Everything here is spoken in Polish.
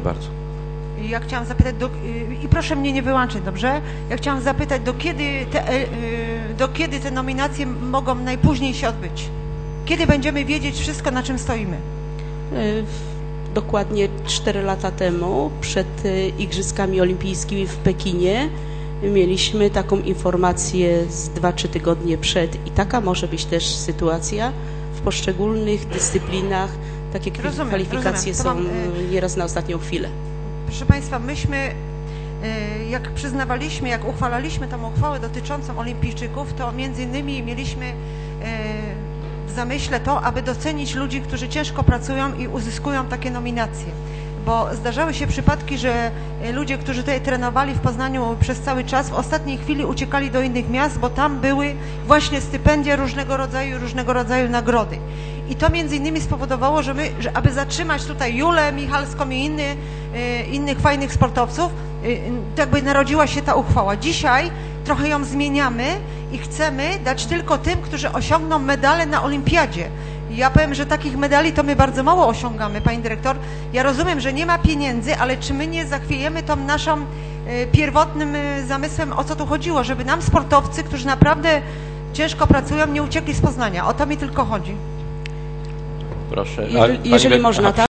bardzo. Ja chciałam zapytać, i proszę mnie nie wyłączyć, dobrze? Ja chciałam zapytać, do kiedy te nominacje mogą najpóźniej się odbyć? Kiedy będziemy wiedzieć wszystko, na czym stoimy? Dokładnie 4 lata temu, przed Igrzyskami Olimpijskimi w Pekinie, mieliśmy taką informację z 2-3 tygodnie przed i taka może być też sytuacja w poszczególnych dyscyplinach. Takie kwalifikacje są nieraz na ostatnią chwilę. Proszę Państwa, myśmy, jak przyznawaliśmy, jak uchwalaliśmy tą uchwałę dotyczącą olimpijczyków, to między innymi mieliśmy w zamyśle to, aby docenić ludzi, którzy ciężko pracują i uzyskują takie nominacje. Bo zdarzały się przypadki, że ludzie, którzy tutaj trenowali w Poznaniu przez cały czas, w ostatniej chwili uciekali do innych miast, bo tam były właśnie stypendia różnego rodzaju nagrody. I to między innymi spowodowało, że aby zatrzymać tutaj Julę Michalską i innych fajnych sportowców, jakby narodziła się ta uchwała. Dzisiaj trochę ją zmieniamy i chcemy dać tylko tym, którzy osiągną medale na olimpiadzie. Ja powiem, że takich medali to my bardzo mało osiągamy, pani dyrektor. Ja rozumiem, że nie ma pieniędzy, ale czy my nie zachwiejemy tą naszą pierwotnym zamysłem, o co tu chodziło, żeby nam sportowcy, którzy naprawdę ciężko pracują, nie uciekli z Poznania. O to mi tylko chodzi. Proszę. Jeżeli można, tak?